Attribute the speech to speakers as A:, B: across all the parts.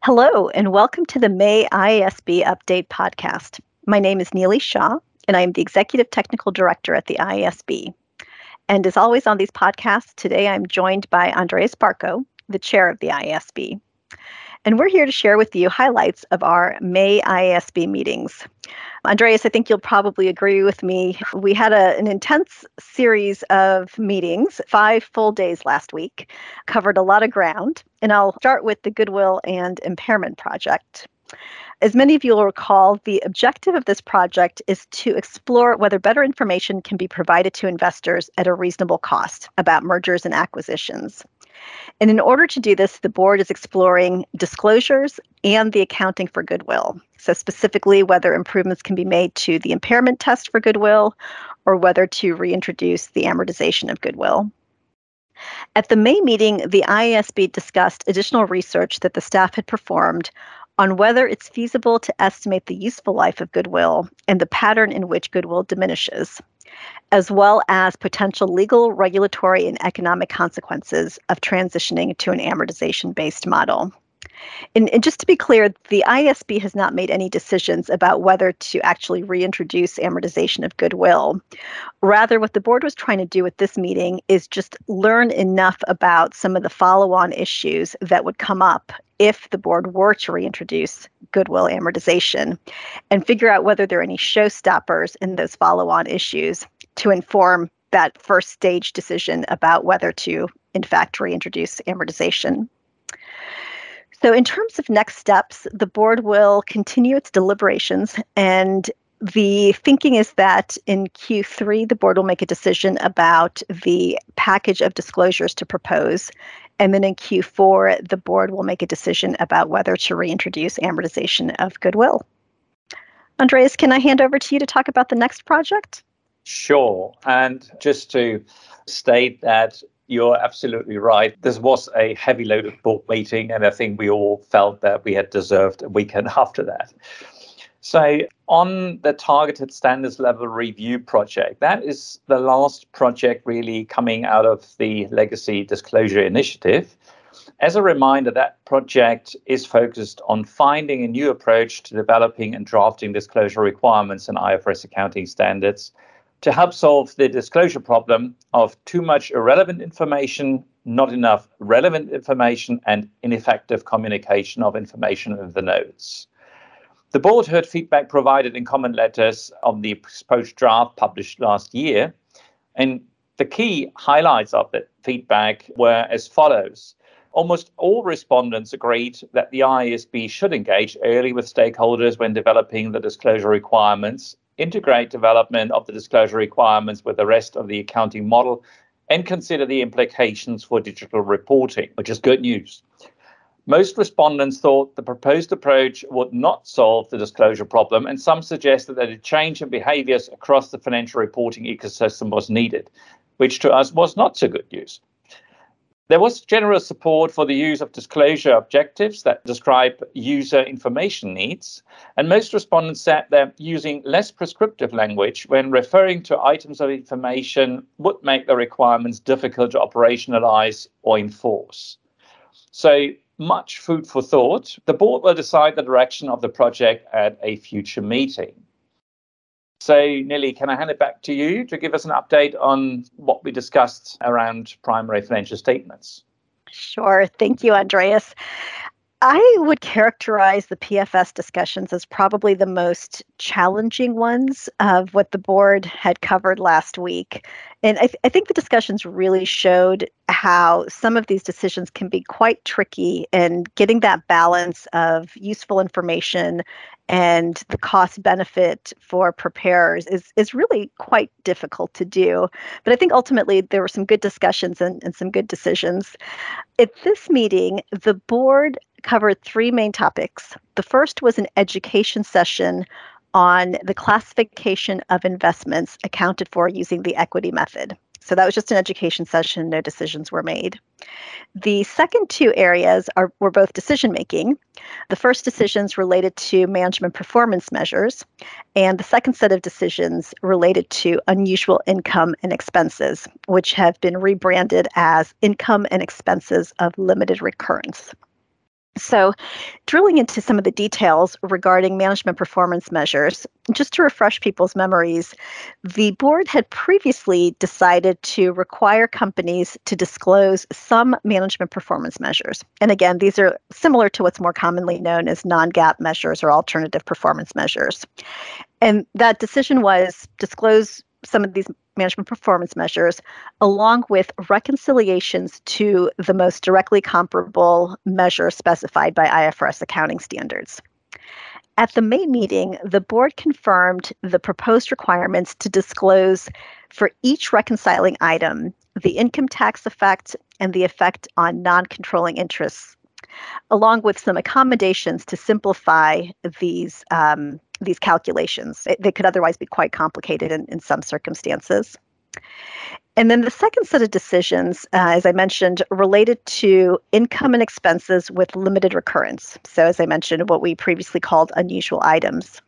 A: Hello, and welcome to the May IASB Update podcast. My name is Neely Shah, and I am the Executive Technical Director at the IASB. And as always on these podcasts, today I'm joined by Andreas Barco, the Chair of the IASB. And we're here to share with you highlights of our May IASB meetings. Andreas, I think you'll probably agree with me. We had an intense series of meetings, 5 full days last week, covered a lot of ground. And I'll start with the Goodwill and Impairment Project. As many of you will recall, the objective of this project is to explore whether better information can be provided to investors at a reasonable cost about mergers and acquisitions. And in order to do this, the board is exploring disclosures and the accounting for goodwill. So specifically, whether improvements can be made to the impairment test for goodwill or whether to reintroduce the amortization of goodwill. At the May meeting, the IASB discussed additional research that the staff had performed on whether it's feasible to estimate the useful life of goodwill and the pattern in which goodwill diminishes, as well as potential legal, regulatory, and economic consequences of transitioning to an amortization-based model. And just to be clear, the IASB has not made any decisions about whether to actually reintroduce amortization of goodwill. Rather, what the board was trying to do with this meeting is just learn enough about some of the follow-on issues that would come up if the board were to reintroduce goodwill amortization and figure out whether there are any showstoppers in those follow-on issues to inform that first stage decision about whether to, in fact, reintroduce amortization. So in terms of next steps, the board will continue its deliberations, and the thinking is that in Q3, the board will make a decision about the package of disclosures to propose. And then in Q4, the board will make a decision about whether to reintroduce amortization of goodwill. Andreas, can I hand over to you to talk about the next project?
B: Sure. And just to state that you're absolutely right. This was a heavy loaded board meeting, and I think we all felt that we had deserved a weekend after that. So on the targeted standards level review project, that is the last project really coming out of the Legacy Disclosure Initiative. As a reminder, that project is focused on finding a new approach to developing and drafting disclosure requirements in IFRS accounting standards to help solve the disclosure problem of too much irrelevant information, not enough relevant information, and ineffective communication of information in the notes. The board heard feedback provided in comment letters on the proposed draft published last year, and the key highlights of that feedback were as follows. Almost all respondents agreed that the IASB should engage early with stakeholders when developing the disclosure requirements, integrate development of the disclosure requirements with the rest of the accounting model, and consider the implications for digital reporting, which is good news. Most respondents thought the proposed approach would not solve the disclosure problem, and some suggested that a change in behaviors across the financial reporting ecosystem was needed, which to us was not so good news. There was general support for the use of disclosure objectives that describe user information needs, and most respondents said that using less prescriptive language when referring to items of information would make the requirements difficult to operationalize or enforce. So much food for thought. The board will decide the direction of the project at a future meeting. So, Nelly, can I hand it back to you to give us an update on what we discussed around primary financial statements?
A: Sure. Thank you, Andreas. I would characterize the PFS discussions as probably the most challenging ones of what the board had covered last week. And I think the discussions really showed how some of these decisions can be quite tricky, and getting that balance of useful information and the cost benefit for preparers is really quite difficult to do. But I think ultimately there were some good discussions and some good decisions. At this meeting, the board covered 3 main topics. The first was an education session on the classification of investments accounted for using the equity method. So that was just an education session, no decisions were made. The second 2 areas were both decision making. The first decisions related to management performance measures, and the second set of decisions related to unusual income and expenses, which have been rebranded as income and expenses of limited recurrence. So, drilling into some of the details regarding management performance measures, just to refresh people's memories, the board had previously decided to require companies to disclose some management performance measures. And again, these are similar to what's more commonly known as non-GAAP measures or alternative performance measures. And that decision was disclose some of these management performance measures along with reconciliations to the most directly comparable measure specified by IFRS accounting standards. At the May meeting, the board confirmed the proposed requirements to disclose for each reconciling item the income tax effect and the effect on non-controlling interests, along with some accommodations to simplify these calculations. They could otherwise be quite complicated in some circumstances. And then the second set of decisions, as I mentioned, related to income and expenses with limited recurrence. So as I mentioned, what we previously called unusual items.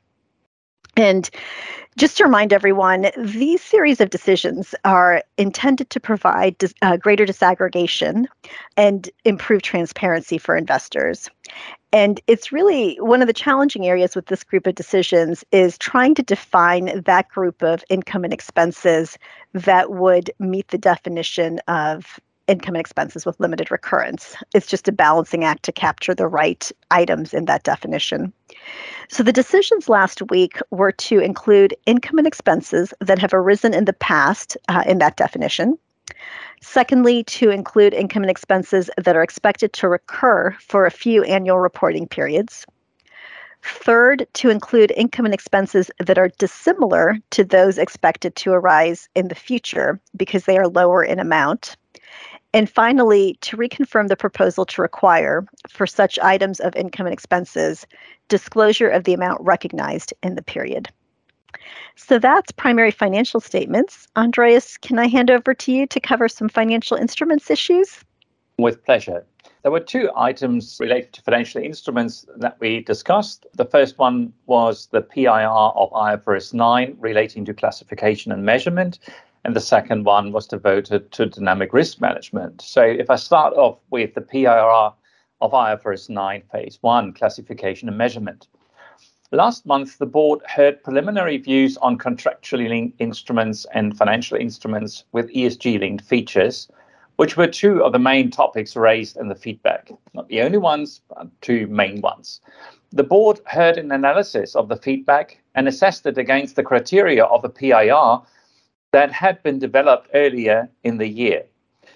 A: And just to remind everyone, these series of decisions are intended to provide greater disaggregation and improve transparency for investors. And it's really one of the challenging areas with this group of decisions is trying to define that group of income and expenses that would meet the definition of income and expenses with limited recurrence. It's just a balancing act to capture the right items in that definition. So the decisions last week were to include income and expenses that have arisen in the past in that definition. Secondly, to include income and expenses that are expected to recur for a few annual reporting periods. Third, to include income and expenses that are dissimilar to those expected to arise in the future because they are lower in amount. And finally, to reconfirm the proposal to require, for such items of income and expenses, disclosure of the amount recognized in the period. So that's primary financial statements. Andreas, can I hand over to you to cover some financial instruments issues?
B: With pleasure. There were two items related to financial instruments that we discussed. The first one was the PIR of IFRS 9 relating to classification and measurement. And the second one was devoted to dynamic risk management. So if I start off with the PIR of IFRS 9 phase 1, classification and measurement. Last month, the board heard preliminary views on contractually linked instruments and financial instruments with ESG-linked features, which were two of the main topics raised in the feedback. Not the only ones, but two main ones. The board heard an analysis of the feedback and assessed it against the criteria of the PIR that had been developed earlier in the year.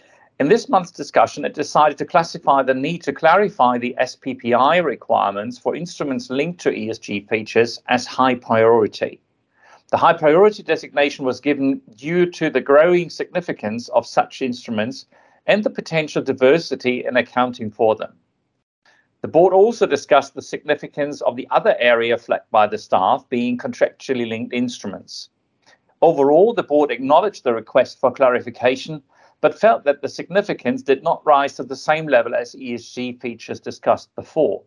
B: In this month's discussion, it decided to classify the need to clarify the SPPI requirements for instruments linked to ESG features as high priority. The high priority designation was given due to the growing significance of such instruments and the potential diversity in accounting for them. The board also discussed the significance of the other area flagged by the staff, being contractually linked instruments. Overall, the board acknowledged the request for clarification, but felt that the significance did not rise to the same level as ESG features discussed before.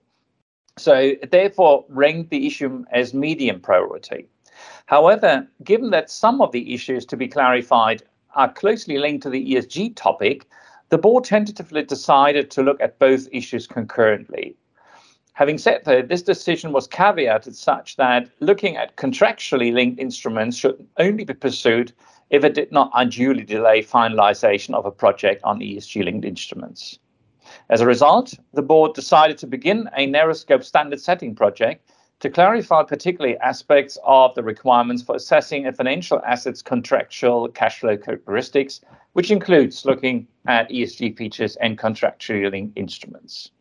B: So it therefore ranked the issue as medium priority. However, given that some of the issues to be clarified are closely linked to the ESG topic, the board tentatively decided to look at both issues concurrently. Having said that, this decision was caveated such that looking at contractually linked instruments should only be pursued if it did not unduly delay finalization of a project on ESG-linked instruments. As a result, the board decided to begin a narrow-scope standard setting project to clarify particularly aspects of the requirements for assessing a financial asset's contractual cash flow characteristics, which includes looking at ESG features and contractually linked instruments.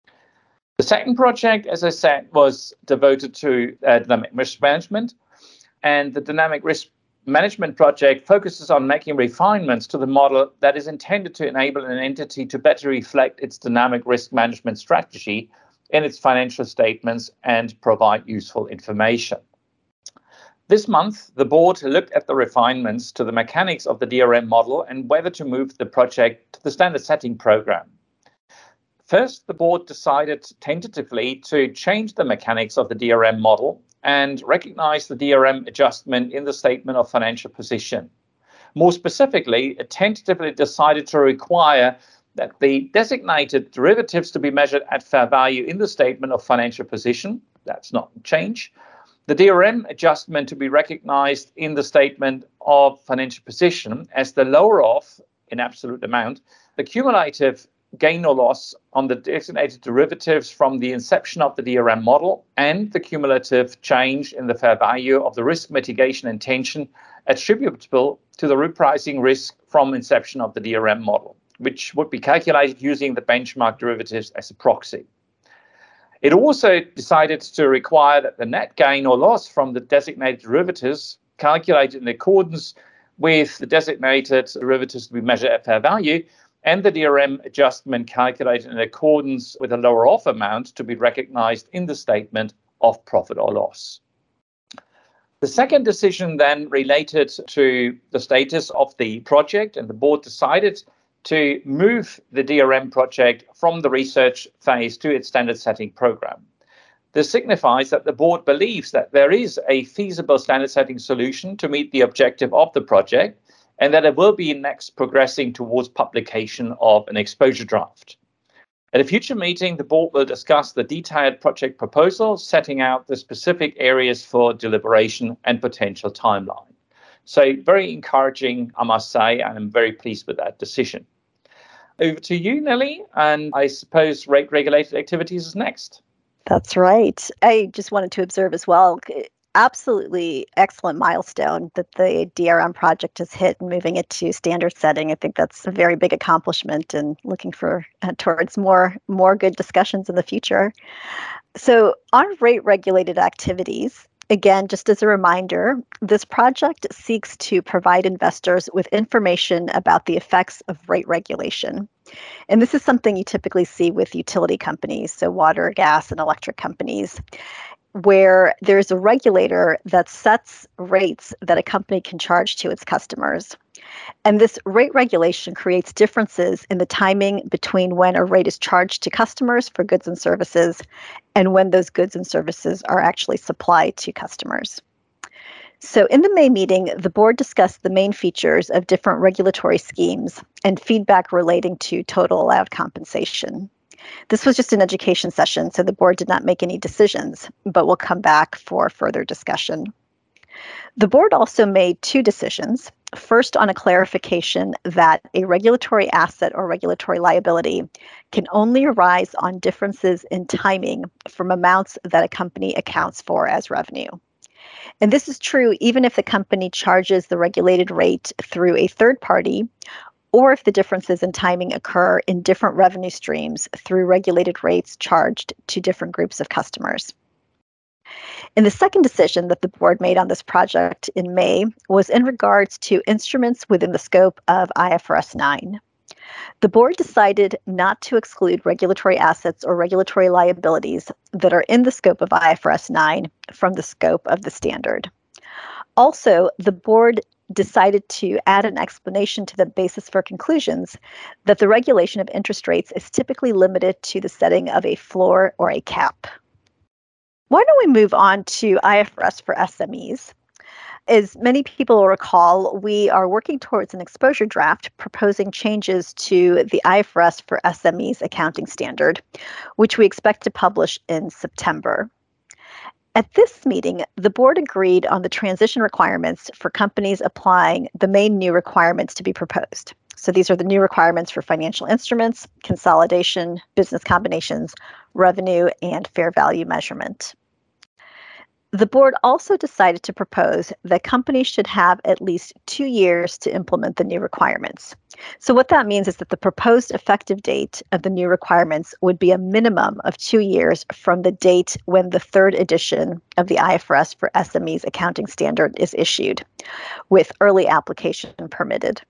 B: The second project, as I said, was devoted to dynamic risk management, and the dynamic risk management project focuses on making refinements to the model that is intended to enable an entity to better reflect its dynamic risk management strategy in its financial statements and provide useful information. This month, the board looked at the refinements to the mechanics of the DRM model and whether to move the project to the standard setting program. First, the board decided tentatively to change the mechanics of the DRM model and recognize the DRM adjustment in the statement of financial position. More specifically, it tentatively decided to require that the designated derivatives to be measured at fair value in the statement of financial position, that's not change. The DRM adjustment to be recognized in the statement of financial position as the lower of, in absolute amount, the cumulative gain or loss on the designated derivatives from the inception of the DRM model and the cumulative change in the fair value of the risk mitigation intention attributable to the repricing risk from inception of the DRM model, which would be calculated using the benchmark derivatives as a proxy. It also decided to require that the net gain or loss from the designated derivatives calculated in accordance with the designated derivatives to be measured at fair value and the DRM adjustment calculated in accordance with a lower off amount to be recognized in the statement of profit or loss. The second decision then related to the status of the project, and the board decided to move the DRM project from the research phase to its standard setting program. This signifies that the board believes that there is a feasible standard setting solution to meet the objective of the project and that it will be next progressing towards publication of an exposure draft. At a future meeting, the board will discuss the detailed project proposal, setting out the specific areas for deliberation and potential timeline. So very encouraging, I must say, and I'm very pleased with that decision. Over to you, Nelly, and I suppose rate-regulated activities is next.
A: That's right. I just wanted to observe as well, absolutely excellent milestone that the DRM project has hit and moving it to standard setting. I think that's a very big accomplishment and looking for towards more good discussions in the future. So on rate-regulated activities, again, just as a reminder, this project seeks to provide investors with information about the effects of rate regulation. And this is something you typically see with utility companies, so water, gas, and electric companies, where there's a regulator that sets rates that a company can charge to its customers. And this rate regulation creates differences in the timing between when a rate is charged to customers for goods and services and when those goods and services are actually supplied to customers. So in the May meeting, the board discussed the main features of different regulatory schemes and feedback relating to total allowed compensation. This was just an education session, so the board did not make any decisions, but will come back for further discussion. The board also made two decisions. First, on a clarification that a regulatory asset or regulatory liability can only arise on differences in timing from amounts that a company accounts for as revenue. And this is true even if the company charges the regulated rate through a third party, or if the differences in timing occur in different revenue streams through regulated rates charged to different groups of customers. And the second decision that the board made on this project in May was in regards to instruments within the scope of IFRS 9. The board decided not to exclude regulatory assets or regulatory liabilities that are in the scope of IFRS 9 from the scope of the standard. Also, the board decided to add an explanation to the basis for conclusions that the regulation of interest rates is typically limited to the setting of a floor or a cap. Why don't we move on to IFRS for SMEs? As many people will recall, we are working towards an exposure draft proposing changes to the IFRS for SMEs accounting standard, which we expect to publish in September. At this meeting, the board agreed on the transition requirements for companies applying the main new requirements to be proposed. So these are the new requirements for financial instruments, consolidation, business combinations, revenue, and fair value measurement. The board also decided to propose that companies should have at least 2 years to implement the new requirements. So what that means is that the proposed effective date of the new requirements would be a minimum of 2 years from the date when the third edition of the IFRS for SMEs accounting standard is issued, with early application permitted.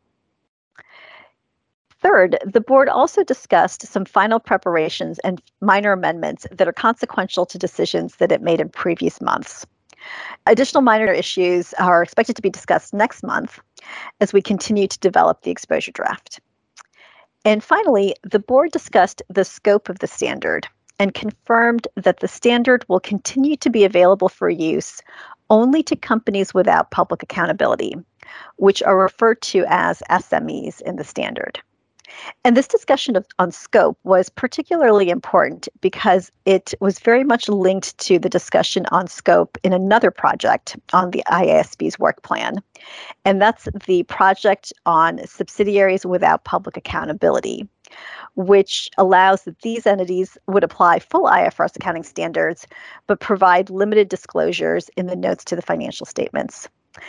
A: Third, the board also discussed some final preparations and minor amendments that are consequential to decisions that it made in previous months. Additional minor issues are expected to be discussed next month as we continue to develop the exposure draft. And finally, the board discussed the scope of the standard and confirmed that the standard will continue to be available for use only to companies without public accountability, which are referred to as SMEs in the standard. And this discussion on scope was particularly important because it was very much linked to the discussion on scope in another project on the IASB's work plan. And that's the project on subsidiaries without public accountability, which allows that these entities would apply full IFRS accounting standards, but provide limited disclosures in the notes to the financial statements.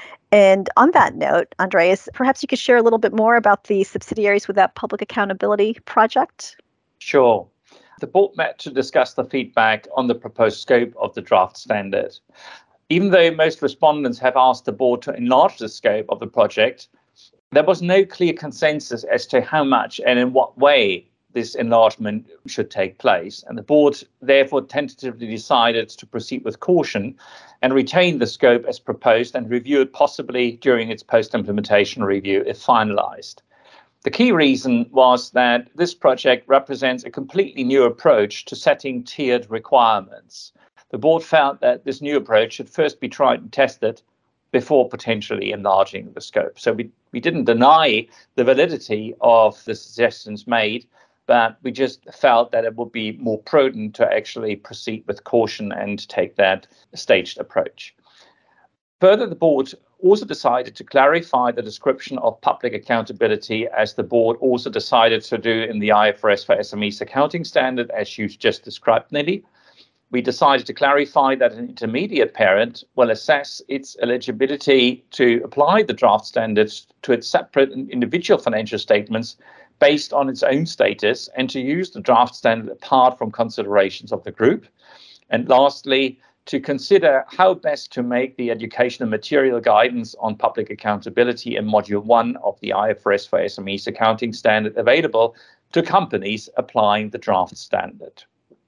A: And on that note, Andreas, perhaps you could share a little bit more about the Subsidiaries Without Public Accountability project?
B: Sure. The board met to discuss the feedback on the proposed scope of the draft standard. Even though most respondents have asked the board to enlarge the scope of the project, there was no clear consensus as to how much and in what way this enlargement should take place. And the board therefore tentatively decided to proceed with caution and retain the scope as proposed and review it possibly during its post-implementation review if finalized. The key reason was that this project represents a completely new approach to setting tiered requirements. The board felt that this new approach should first be tried and tested before potentially enlarging the scope. So we didn't deny the validity of the suggestions made, but we just felt that it would be more prudent to actually proceed with caution and take that staged approach. Further, the board also decided to clarify the description of public accountability, as the board also decided to do in the IFRS for SMEs accounting standard, as you just described, Nelly. We decided to clarify that an intermediate parent will assess its eligibility to apply the draft standards to its separate and individual financial statements based on its own status, and to use the draft standard apart from considerations of the group. And lastly, to consider how best to make the educational material guidance on public accountability in Module 1 of the IFRS for SMEs accounting standard available to companies applying the draft standard.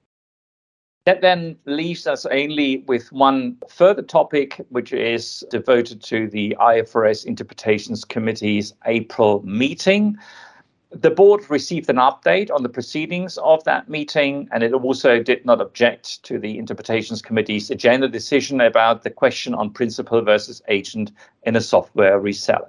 B: That then leaves us only with one further topic, which is devoted to the IFRS Interpretations Committee's April meeting. The board received an update on the proceedings of that meeting, and it also did not object to the Interpretations Committee's agenda decision about the question on principal versus agent in a software reseller.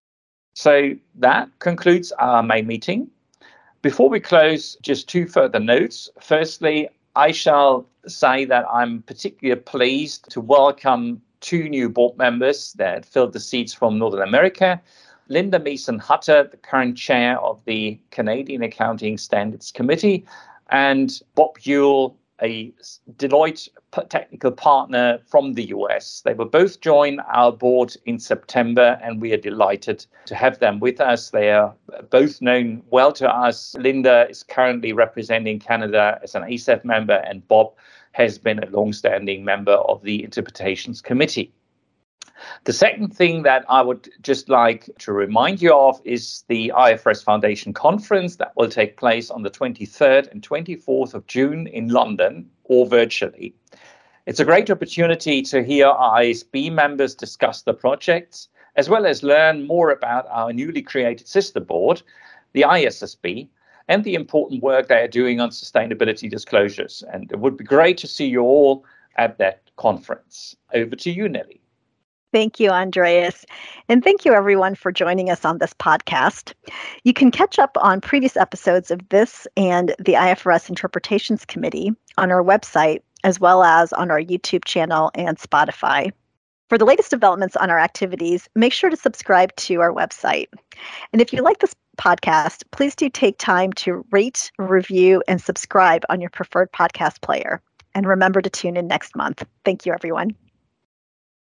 B: So that concludes our main meeting. Before we close, just two further notes. Firstly, I shall say that I'm particularly pleased to welcome two new board members that filled the seats from Northern America. Linda Meason-Hutter, the current chair of the Canadian Accounting Standards Committee, and Bob Buell, a Deloitte technical partner from the US. They will both join our board in September, and we are delighted to have them with us. They are both known well to us. Linda is currently representing Canada as an ASEF member, and Bob has been a long-standing member of the Interpretations Committee. The second thing that I would just like to remind you of is the IFRS Foundation Conference that will take place on the 23rd and 24th of June in London, or virtually. It's a great opportunity to hear our IASB members discuss the projects, as well as learn more about our newly created sister board, the ISSB, and the important work they are doing on sustainability disclosures. And it would be great to see you all at that conference. Over to you, Nelly.
A: Thank you, Andreas. And thank you, everyone, for joining us on this podcast. You can catch up on previous episodes of this and the IFRS Interpretations Committee on our website, as well as on our YouTube channel and Spotify. For the latest developments on our activities, make sure to subscribe to our website. And if you like this podcast, please do take time to rate, review, and subscribe on your preferred podcast player. And remember to tune in next month. Thank you, everyone.